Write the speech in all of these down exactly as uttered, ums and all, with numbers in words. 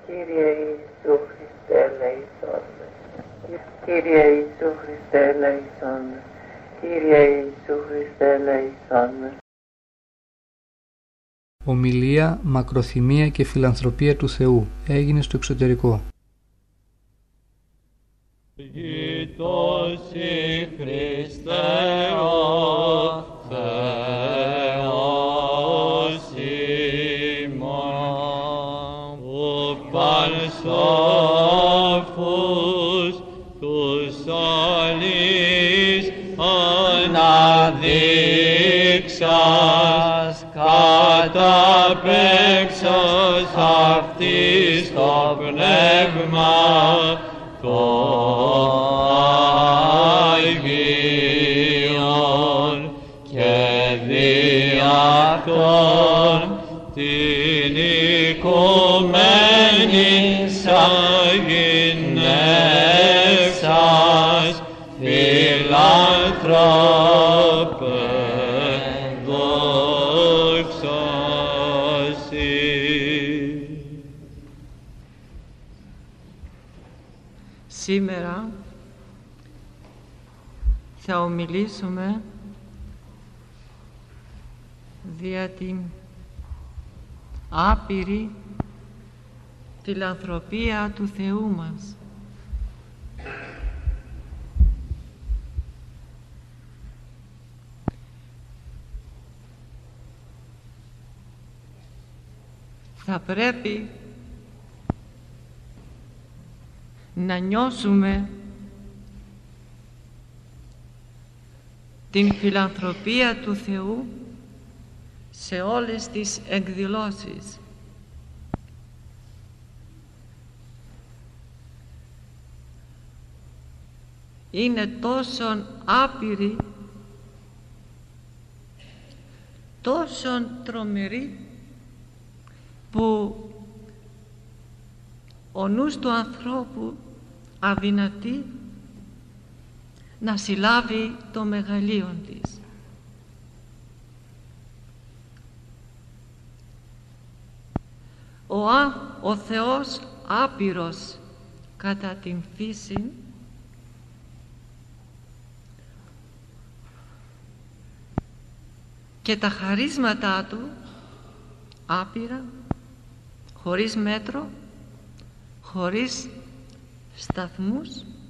Κύριε Ιησού Χριστέ, ελέησόν με. Κύριε Ιησού Χριστέ, ελέησόν με. Κύριε Ιησού Χριστέ, ελέησόν με. Ομιλία, μακροθυμία και φιλανθρωπία του Θεού έγινε στο εξωτερικό. Χριστός η Χριστέ ο Θεός ημών, ο πανσόφους τους όλης αναδείξας, καταπέξας αυτής το πνεύμα το Άγιον και δι' αυτόν την οικουμένη αγινεύσας φιλάνθρωπε δόξα σοι. Σήμερα θα ομιλήσουμε δια την άπειρη φιλανθρωπία του Θεού μας. Θα πρέπει να νιώσουμε την φιλανθρωπία του Θεού σε όλες τις εκδηλώσεις. Είναι τόσο άπειρη, τόσο τρομερή, που ο νους του ανθρώπου αδυνατεί να συλλάβει το μεγαλείον της. Ο, α, ο Θεός άπειρος κατά την φύση και τα χαρίσματά του άπειρα, χωρίς μέτρο, χωρίς σταθμούς,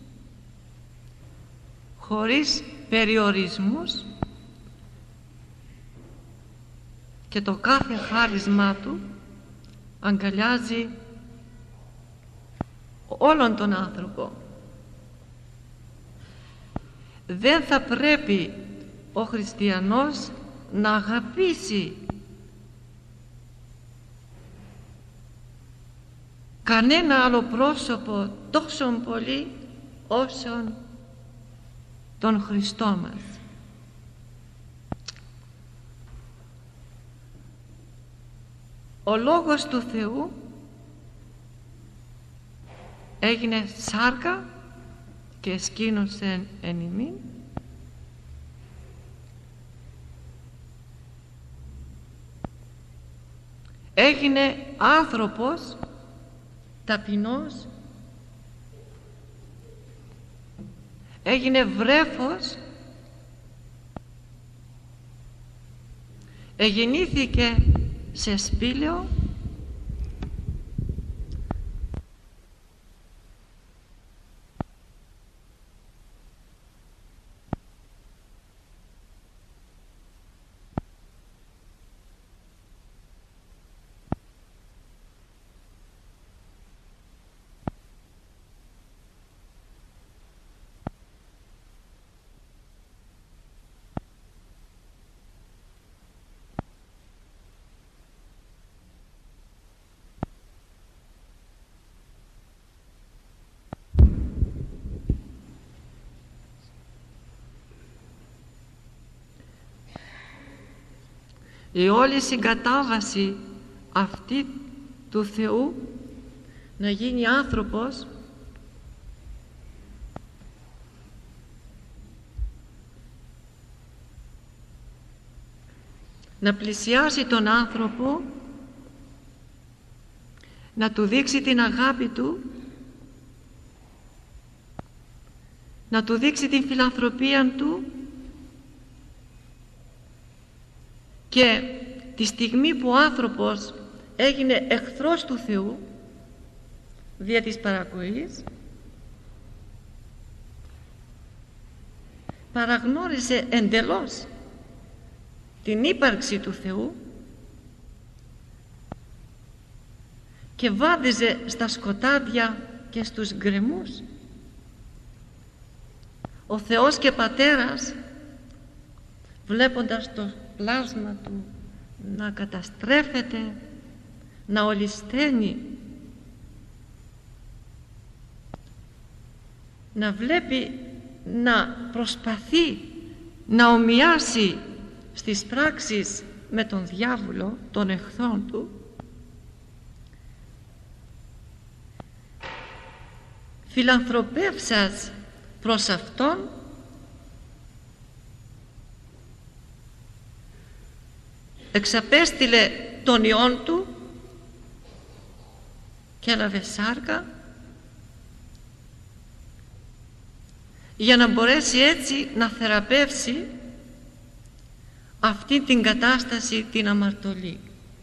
χωρίς περιορισμούς, και το κάθε χάρισμά του αγκαλιάζει όλον τον άνθρωπο. Δεν θα πρέπει ο χριστιανός να αγαπήσει κανένα άλλο πρόσωπο τόσο πολύ όσον τον Χριστό μας. Ο Λόγος του Θεού έγινε σάρκα και εσκήνωσε εν ημίν, έγινε άνθρωπος ταπεινός, έγινε βρέφος, εγεννήθηκε σε σπήλαιο, η όλη συγκατάβαση αυτή του Θεού να γίνει άνθρωπος να πλησιάσει τον άνθρωπο να του δείξει την αγάπη του, να του δείξει την φιλανθρωπία του, και τη στιγμή που ο άνθρωπος έγινε εχθρός του Θεού δια της παρακοής, παραγνώρισε εντελώς την ύπαρξη του Θεού και βάδιζε στα σκοτάδια και στους γκρεμούς. Ο Θεός και Πατέρας, βλέποντας το πλάσμα του να καταστρέφεται, να ολισθαίνει, να βλέπει να προσπαθεί να ομοιάσει στις πράξεις με τον διάβολο, τον εχθρόν του, φιλανθρωπεύσας προς Αυτόν, εξαπέστειλε τον Υιόν Του και έλαβε σάρκα για να μπορέσει έτσι να θεραπεύσει αυτή την κατάσταση, την αμαρτωλή.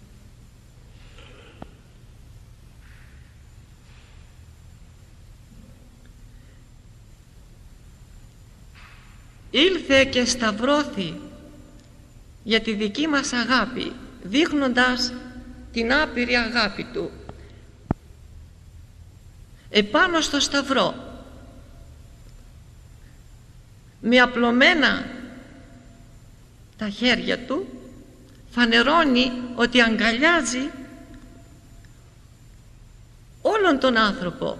Ήλθε και σταυρώθη για τη δική μας αγάπη, δείχνοντας την άπειρη αγάπη Του επάνω στο σταυρό, με απλωμένα τα χέρια Του φανερώνει ότι αγκαλιάζει όλον τον άνθρωπο,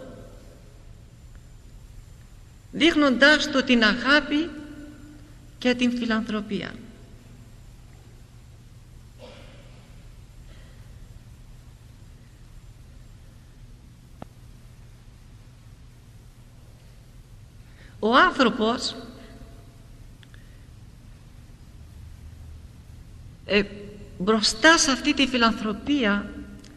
δείχνοντάς του την αγάπη και την φιλανθρωπία. Ο άνθρωπος ε, μπροστά σε αυτή τη φιλανθρωπία,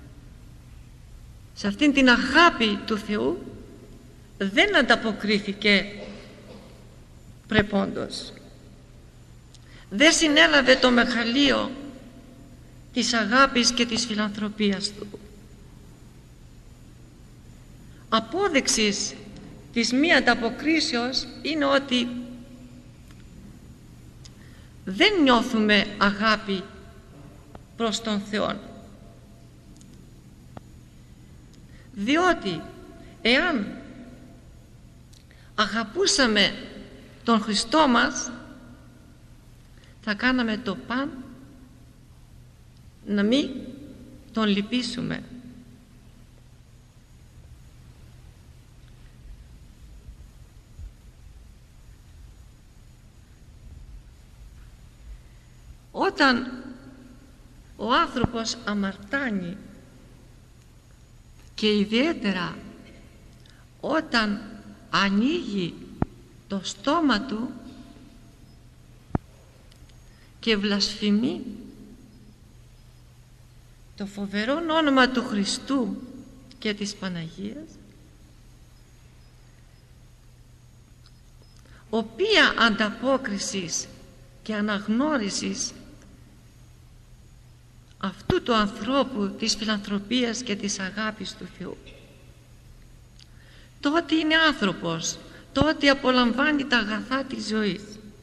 σε αυτήν την αγάπη του Θεού, δεν ανταποκρίθηκε πρεπόντος. Δεν συνέλαβε το μεγαλείο της αγάπης και της φιλανθρωπίας Του. Απόδειξης της μη ανταποκρίσεως είναι ότι δεν νιώθουμε αγάπη προς τον Θεό. Διότι εάν αγαπούσαμε τον Χριστό μας, θα κάναμε το παν να μην τον λυπήσουμε. Όταν ο άνθρωπος αμαρτάνει, και ιδιαίτερα όταν ανοίγει το στόμα του και βλασφημεί το φοβερό όνομα του Χριστού και της Παναγίας, οποία ανταπόκρισης και αναγνώρισης αυτού του ανθρώπου της φιλανθρωπίας και της αγάπης του Θεού, τότε είναι άνθρωπος, τότε απολαμβάνει τα αγαθά της ζωής,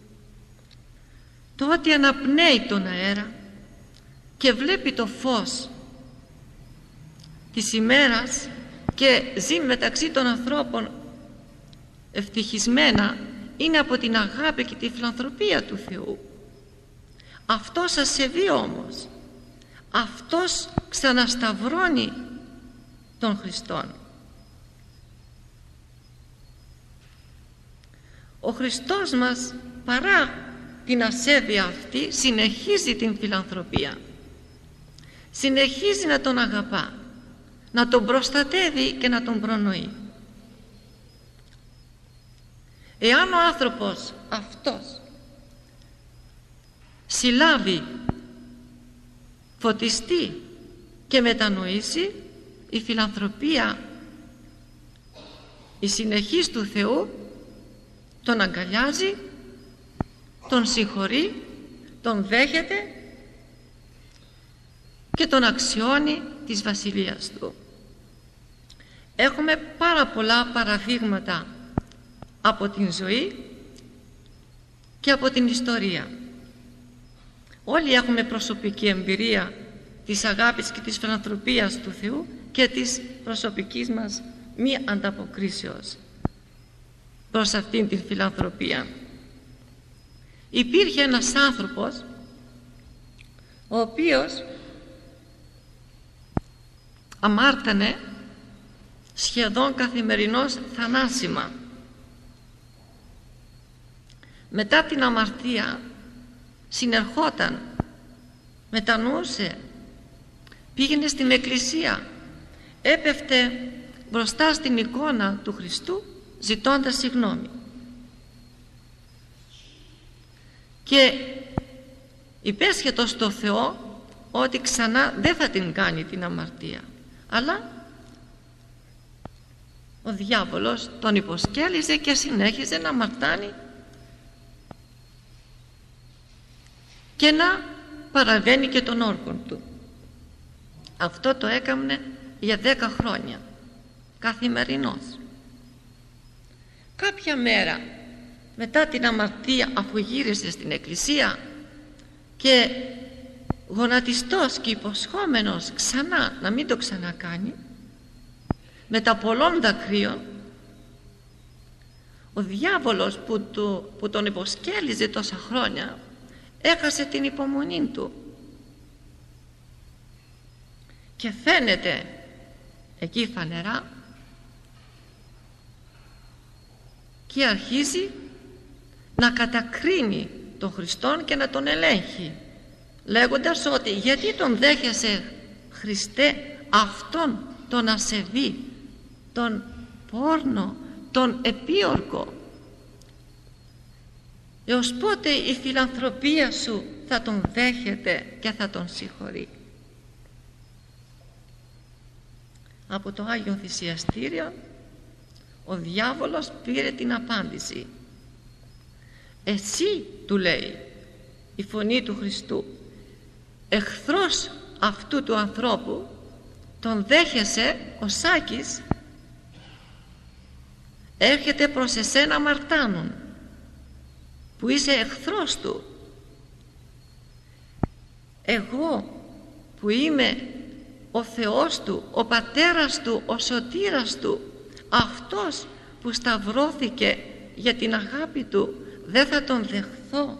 τότε αναπνέει τον αέρα και βλέπει το φως της ημέρας και ζει μεταξύ των ανθρώπων ευτυχισμένα. Είναι από την αγάπη και τη φιλανθρωπία του Θεού. Αυτός ασεβεί όμως, αυτός ξανασταυρώνει τον Χριστόν. Ο Χριστός μας, παρά την ασέβεια αυτή, συνεχίζει την φιλανθρωπία, συνεχίζει να τον αγαπά, να τον προστατεύει και να τον προνοεί. Εάν ο άνθρωπος αυτός συλλάβει, φωτιστεί και μετανοήσει, η φιλανθρωπία, η συνεχής του Θεού τον αγκαλιάζει, τον συγχωρεί, τον δέχεται και τον αξιώνει της βασιλείας του. Έχουμε πάρα πολλά παραδείγματα από την ζωή και από την ιστορία. Όλοι έχουμε προσωπική εμπειρία της αγάπης και της φιλανθρωπίας του Θεού και της προσωπικής μας μη ανταποκρίσεως προς αυτήν την φιλανθρωπία. Υπήρχε ένας άνθρωπος ο οποίος αμάρτανε σχεδόν καθημερινώς θανάσιμα. Μετά την αμαρτία συνερχόταν, μετανοούσε, πήγαινε στην εκκλησία, έπεφτε μπροστά στην εικόνα του Χριστού ζητώντας συγγνώμη. Και υπέσχετο στο Θεό ότι ξανά δεν θα την κάνει την αμαρτία. Αλλά ο διάβολος τον υποσκέλιζε και συνέχιζε να αμαρτάνει και να παραβαίνει και τον όρκον του. Αυτό το έκαμνε για δέκα χρόνια, καθημερινώς. Κάποια μέρα μετά την αμαρτία, αφού γύρισε στην εκκλησία και γονατιστός και υποσχόμενος ξανά να μην το ξανακάνει, μετά πολλών δακρύων, ο διάβολος που, του, που τον υποσκέλιζε τόσα χρόνια έχασε την υπομονή του και φαίνεται εκεί φανερά και αρχίζει να κατακρίνει τον Χριστόν και να τον ελέγχει, λέγοντας ότι γιατί τον δέχεσαι, Χριστέ, αυτόν τον ασεβή, τον πόρνο, τον επίορκο? Έως πότε η φιλανθρωπία σου θα τον δέχεται και θα τον συγχωρεί? Από το Άγιο Θυσιαστήριο ο διάβολος πήρε την απάντηση. Εσύ, του λέει η φωνή του Χριστού, εχθρός αυτού του ανθρώπου, τον δέχεσαι ο Σάκης, έρχεται προς εσένα αμαρτάνων, που είσαι εχθρός του. Εγώ που είμαι ο Θεός του, ο Πατέρας του, ο Σωτήρας του, αυτός που σταυρώθηκε για την αγάπη του, δεν θα τον δεχθώ?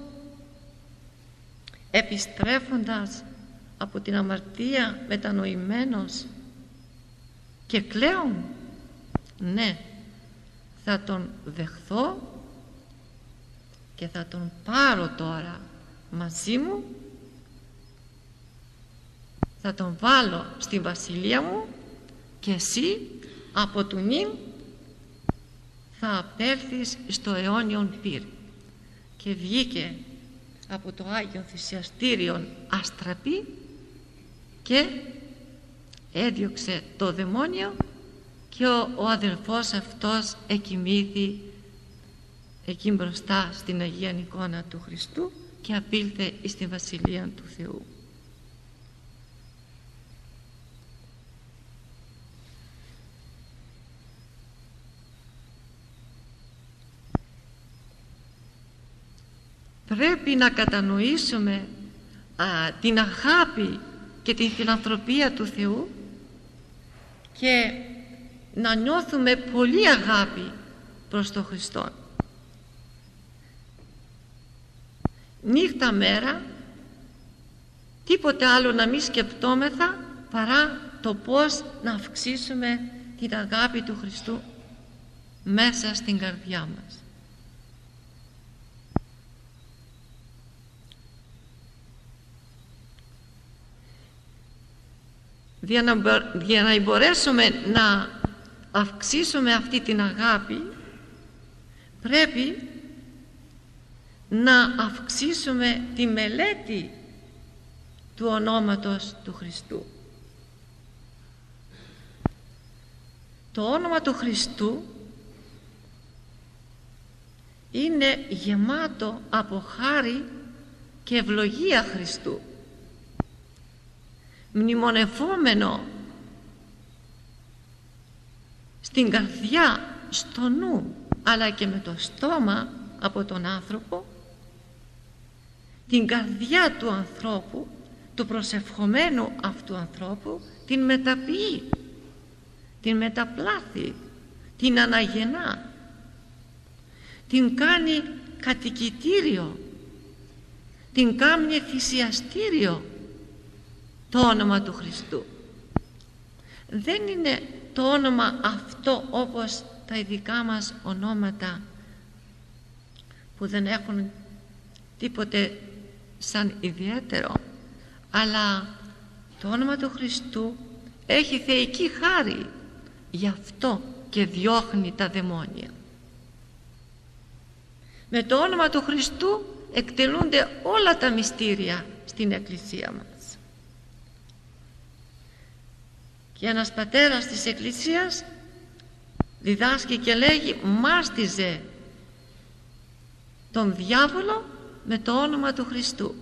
Επιστρέφοντας από την αμαρτία μετανοημένος και κλαίων, ναι, θα τον δεχθώ και θα τον πάρω τώρα μαζί μου, θα τον βάλω στη βασιλεία μου και εσύ από του νυν θα απέλθεις στο αιώνιον πυρ. Και βγήκε από το Άγιο Θυσιαστήριον αστραπή και έδιωξε το δαιμόνιο και ο, ο αδελφός αυτός εκοιμήθη εκεί μπροστά στην Αγία εικόνα του Χριστού και απήλθε στη Βασιλεία του Θεού. Πρέπει να κατανοήσουμε α, την αγάπη και την φιλανθρωπία του Θεού και να νιώθουμε πολύ αγάπη προς τον Χριστό. Νύχτα μέρα τίποτε άλλο να μην σκεπτόμεθα παρά το πώς να αυξήσουμε την αγάπη του Χριστού μέσα στην καρδιά μας. Για να, για να μπορέσουμε να αυξήσουμε αυτή την αγάπη, πρέπει να αυξήσουμε τη μελέτη του ονόματος του Χριστού. Το όνομα του Χριστού είναι γεμάτο από χάρη και ευλογία Χριστού, μνημονευόμενο στην καρδιά, στο νου, αλλά και με το στόμα από τον άνθρωπο, την καρδιά του ανθρώπου, του προσευχομένου αυτού ανθρώπου, την μεταποιεί, την μεταπλάθει, την αναγεννά, την κάνει κατοικητήριο, την κάνει θυσιαστήριο το όνομα του Χριστού. Δεν είναι το όνομα αυτό όπως τα ειδικά μας ονόματα που δεν έχουν τίποτε σαν ιδιαίτερο, αλλά το όνομα του Χριστού έχει θεϊκή χάρη, γι' αυτό και διώχνει τα δαιμόνια. Με το όνομα του Χριστού εκτελούνται όλα τα μυστήρια στην Εκκλησία μας. Και ένας πατέρας της Εκκλησίας διδάσκει και λέγει, μάστιζε τον διάβολο με το όνομα του Χριστού.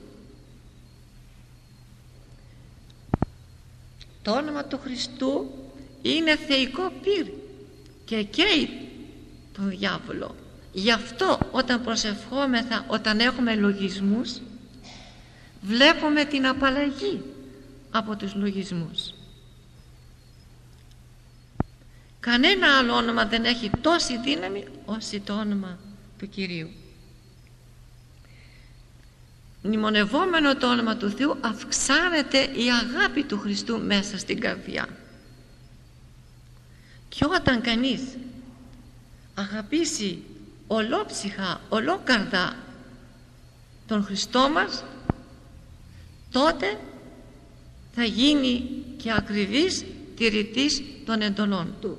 Το όνομα του Χριστού είναι θεϊκό πυρ και καίει τον διάβολο. Γι' αυτό όταν προσευχόμεθα, όταν έχουμε λογισμούς, βλέπουμε την απαλλαγή από τους λογισμούς. Κανένα άλλο όνομα δεν έχει τόση δύναμη όσο το όνομα του Κυρίου. Μνημονευόμενο το όνομα του Θεού, αυξάνεται η αγάπη του Χριστού μέσα στην καρδιά. Και όταν κανείς αγαπήσει ολόψυχα, ολόκαρδα τον Χριστό μας, τότε θα γίνει και ακριβής τηρητής των εντολών Του.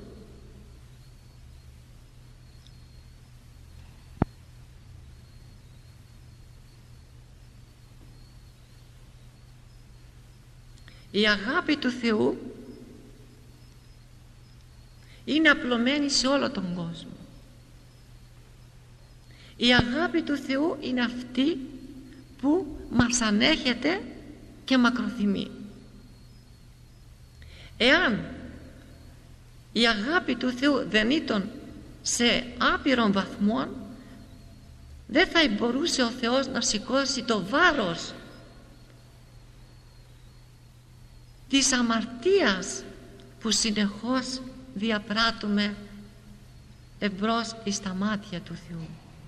Η αγάπη του Θεού είναι απλωμένη σε όλο τον κόσμο. Η αγάπη του Θεού είναι αυτή που μας ανέχεται και μακροθυμεί. Εάν η αγάπη του Θεού δεν ήταν σε άπειρον βαθμών, δεν θα μπορούσε ο Θεός να σηκώσει το βάρος της αμαρτίας που συνεχώς διαπράττουμε εμπρός εις τα μάτια του Θεού.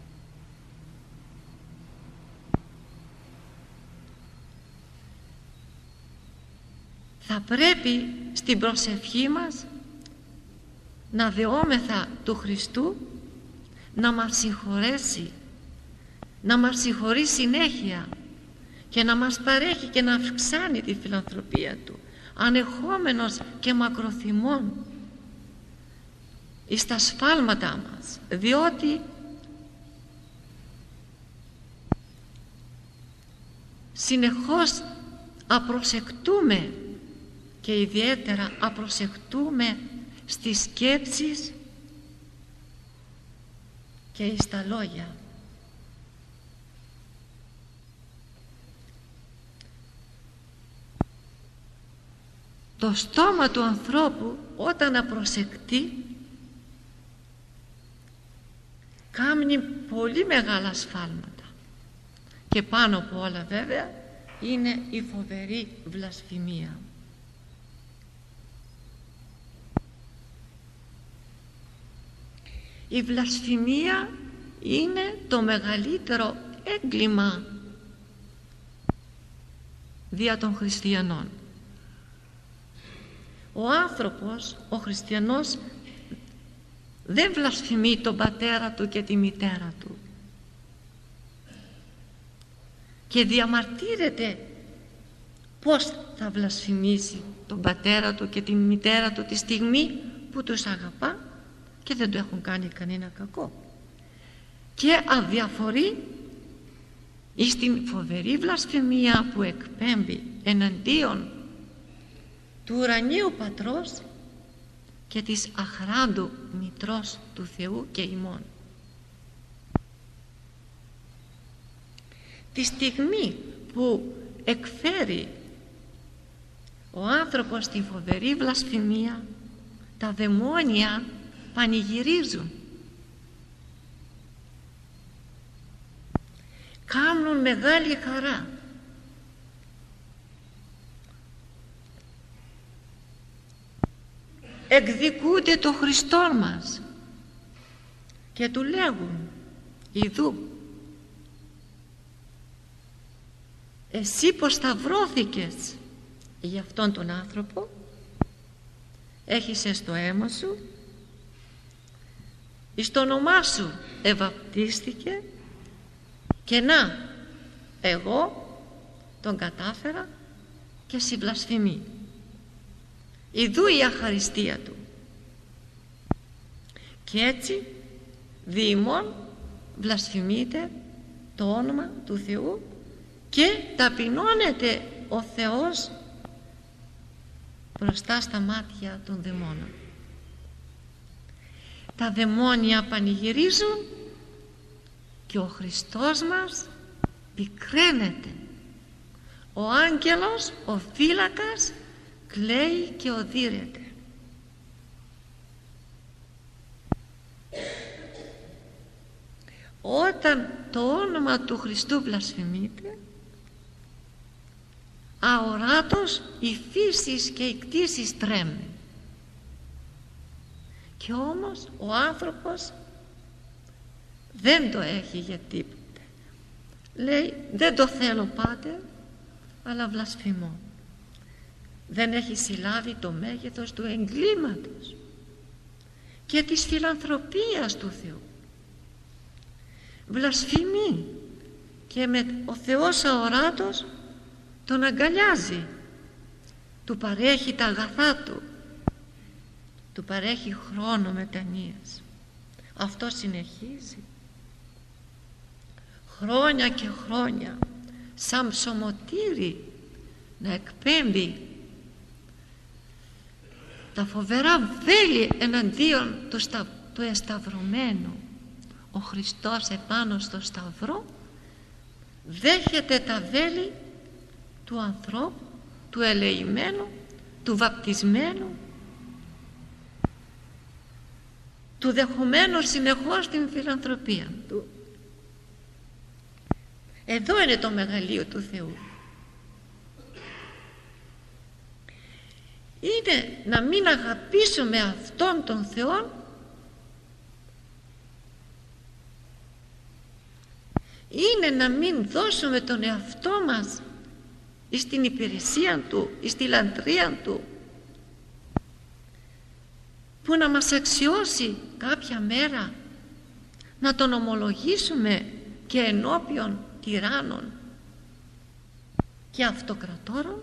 Θα πρέπει στην προσευχή μας να δεόμεθα του Χριστού να μας συγχωρέσει, να μας συγχωρεί συνέχεια και να μας παρέχει και να αυξάνει τη φιλανθρωπία Του, ανεχόμενος και μακροθυμών εις τα σφάλματά μας, διότι συνεχώς απροσεκτούμε και ιδιαίτερα απροσεκτούμε στις σκέψεις και στα λόγια. Το στόμα του ανθρώπου όταν απροσεκτεί κάνει πολύ μεγάλα σφάλματα, και πάνω από όλα βέβαια είναι η φοβερή βλασφημία. Η βλασφημία είναι το μεγαλύτερο έγκλημα δια των χριστιανών. Ο άνθρωπος, ο χριστιανός, δεν βλασφημεί τον πατέρα του και τη μητέρα του και διαμαρτύρεται πως θα βλασφημίσει τον πατέρα του και τη μητέρα του τη στιγμή που τους αγαπά και δεν του έχουν κάνει κανένα κακό, και αδιαφορεί εις την φοβερή βλασφημία που εκπέμπει εναντίον του ουρανίου Πατρός και της αχράντου μητρός του Θεού και ημών. Τη στιγμή που εκφέρει ο άνθρωπος τη φοβερή βλασφημία, τα δαιμόνια πανηγυρίζουν, κάνουν μεγάλη χαρά. Εκδικούνται το Χριστό μας και του λέγουν: ιδού, εσύ πως σταυρώθηκες για αυτόν τον άνθρωπο, έχεις στο αίμα σου, εις το όνομά σου ευαπτίστηκε, και να, εγώ τον κατάφερα και συμπλασφημεί. Ιδού η αχαριστία του. Και έτσι διημών βλασφημείται το όνομα του Θεού και ταπεινώνεται ο Θεός μπροστά στα μάτια των δαιμόνων. Τα δαιμόνια πανηγυρίζουν και ο Χριστός μας πικραίνεται. Ο άγγελος, ο φύλακας, κλαίει και οδύρεται. Όταν το όνομα του Χριστού βλασφημείται, αοράτως οι φύσεις και οι κτήσεις τρέμουν. Και όμως ο άνθρωπος δεν το έχει για τίποτε. Λέει: δεν το θέλω, Πάτερ, αλλά βλασφημώ. Δεν έχει συλλάβει το μέγεθος του εγκλήματος και της φιλανθρωπίας του Θεού. Βλασφημεί και με ο Θεός αοράτος τον αγκαλιάζει, του παρέχει τα αγαθά του, του παρέχει χρόνο μετανοίας. Αυτό συνεχίζει χρόνια και χρόνια σαν ψωμοτήρι να εκπέμπει τα φοβερά βέλη εναντίον του, στα, του εσταυρωμένου. Ο Χριστός επάνω στο σταυρό δέχεται τα βέλη του ανθρώπου, του ελεημένου, του βαπτισμένου, του δεχομένου συνεχώς την φιλανθρωπία του. Εδώ είναι το μεγαλείο του Θεού. Είναι να μην αγαπήσουμε αυτόν τον Θεό, είναι να μην δώσουμε τον εαυτό μας στην υπηρεσία Του, στη λατρεία Του, που να μας αξιώσει κάποια μέρα να τον ομολογήσουμε και ενώπιον τυράννων και αυτοκρατόρων.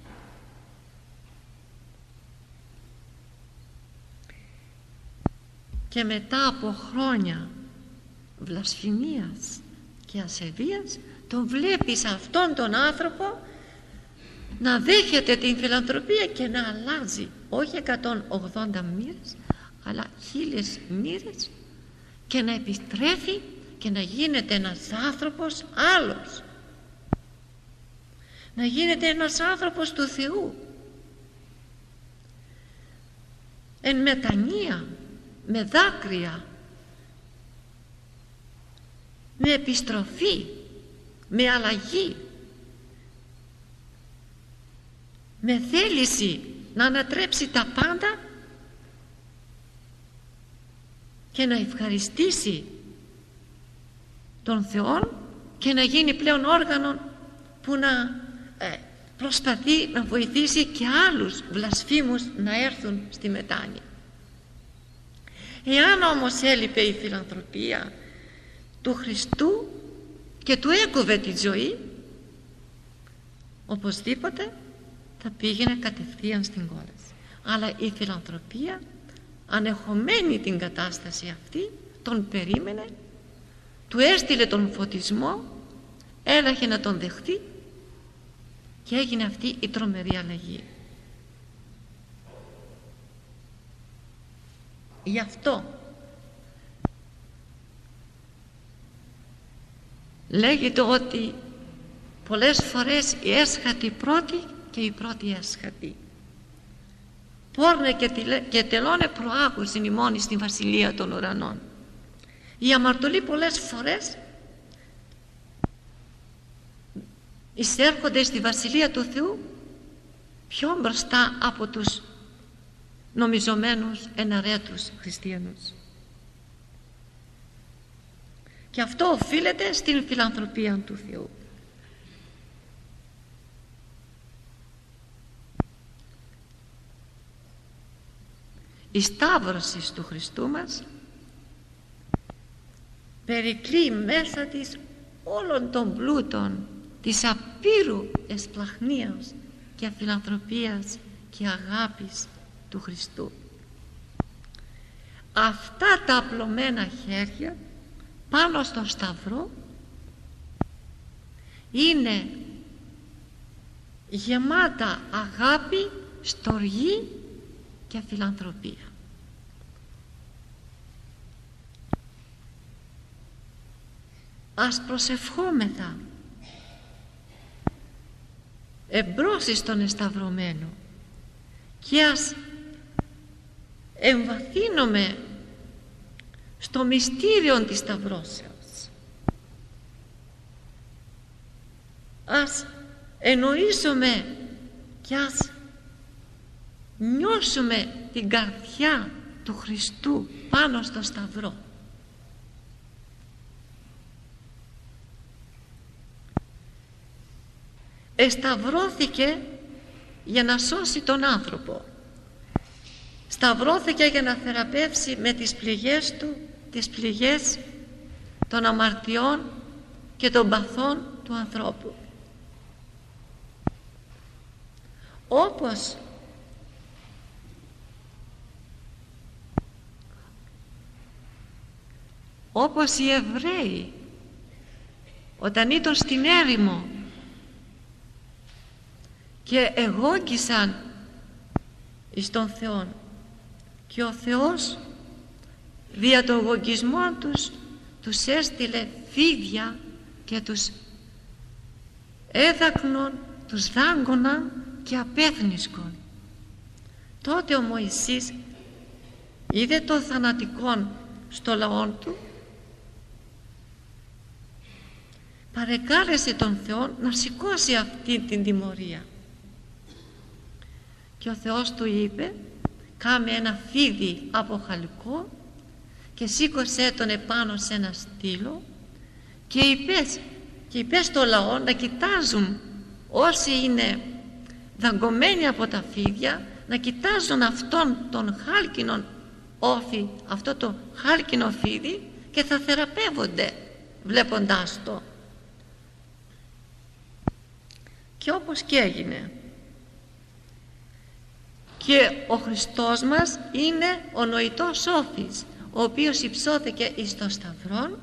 Και μετά από χρόνια βλασφημίας και ασεβίας τον βλέπεις αυτόν τον άνθρωπο να δέχεται την φιλανθρωπία και να αλλάζει, όχι εκατόν ογδόντα μοίρες αλλά χίλιες μοίρες, και να επιστρέφει και να γίνεται ένας άνθρωπος άλλος, να γίνεται ένας άνθρωπος του Θεού εν μετανία, με δάκρυα, με επιστροφή, με αλλαγή, με θέληση να ανατρέψει τα πάντα και να ευχαριστήσει τον Θεό και να γίνει πλέον όργανο που να ε, προσπαθεί να βοηθήσει και άλλους βλασφήμους να έρθουν στη μετάνοια. Εάν όμως έλειπε η φιλανθρωπία του Χριστού και του έκοβε τη ζωή, οπωσδήποτε θα πήγαινε κατευθείαν στην κόλαση. Αλλά η φιλανθρωπία, ανεχομένη την κατάσταση αυτή, τον περίμενε, του έστειλε τον φωτισμό, έλαχε να τον δεχτεί και έγινε αυτή η τρομερή αλλαγή. Γι' αυτό λέγεται ότι πολλές φορές η έσχατη πρώτη και η πρώτη έσχατη. Πόρνε και, και τελώνε προάγουσιν ημών στην βασιλεία των ουρανών. Οι αμαρτωλοί πολλές φορές εισέρχονται στη βασιλεία του Θεού πιο μπροστά από τους νομιζομένους εναρέτους χριστιανούς. Και αυτό οφείλεται στην φιλανθρωπία του Θεού. Η σταύρωση του Χριστού μας περικλεί μέσα της όλων των πλούτων της απείρου εσπλαχνίας και φιλανθρωπίας και αγάπης του Χριστού. Αυτά τα απλωμένα χέρια πάνω στο σταυρό είναι γεμάτα αγάπη, στοργή και φιλανθρωπία. Ας προσευχόμεθα εμπρός στον εσταυρωμένο και ας εμβαθύνουμε στο μυστήριο της σταυρώσεως. Ας εννοήσουμε και ας νιώσουμε την καρδιά του Χριστού πάνω στο σταυρό. Εσταυρώθηκε για να σώσει τον άνθρωπο. Σταυρώθηκε για να θεραπεύσει με τις πληγές του τις πληγές των αμαρτιών και των παθών του ανθρώπου. Όπως όπως οι Εβραίοι όταν ήταν στην έρημο και εγώκησαν εις τον Θεόν και ο Θεός δια το εγωκισμό τους τους έστειλε φίδια και τους έδακνον, τους δάγκωναν και απέθνισκον. Τότε ο Μωυσής είδε το θανατικόν στο λαό του, παρεκάλεσε τον Θεό να σηκώσει αυτή την τιμωρία και ο Θεός του είπε κάμε ένα φίδι από χαλκό και σήκωσέ τον επάνω σε ένα στήλο και είπες, και είπες στο λαό να κοιτάζουν όσοι είναι δαγκωμένοι από τα φίδια, να κοιτάζουν αυτόν τον χάλκινον όφι, αυτό το χάλκινο φίδι και θα θεραπεύονται βλέποντάς το. Και όπως και έγινε. Και ο Χριστός μας είναι ο νοητός όφης, ο οποίος υψώθηκε εις το σταυρόν.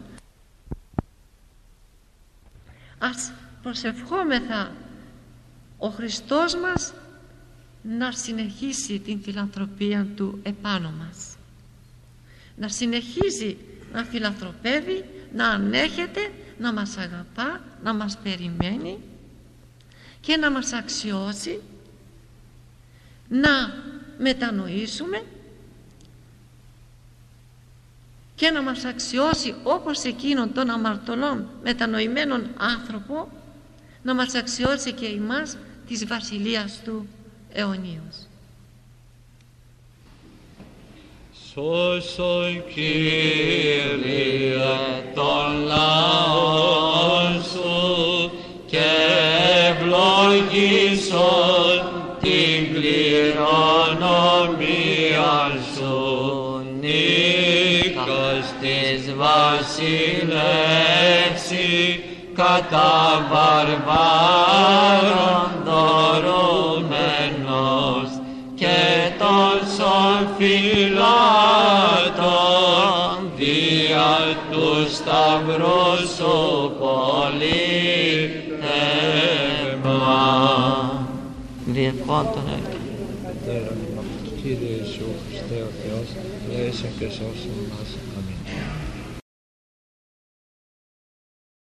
Ας προσευχόμεθα ο Χριστός μας να συνεχίσει την φιλανθρωπία του επάνω μας, να συνεχίζει να φιλανθρωπεύει, να ανέχεται, να μας αγαπά, να μας περιμένει και να μας αξιώσει να μετανοήσουμε και να μας αξιώσει όπως εκείνον τον αμαρτωλών μετανοημένων άνθρωπο, να μας αξιώσει και εμάς της βασιλείας του αιωνίως. Σώσον Κύριε των λαών σου και ευλογήσον την κληρονομία σου, νίκος της βασιλεύση κατά βαρβάρων δωρούμενος και τόσων φυλάτων δια του σταυρού σου πολίτευμα. Διευκόν τον έλκυν. Κύριε Ιησού Χριστέ ο Θεός, ελέησον και σώσον μας. Αμήν.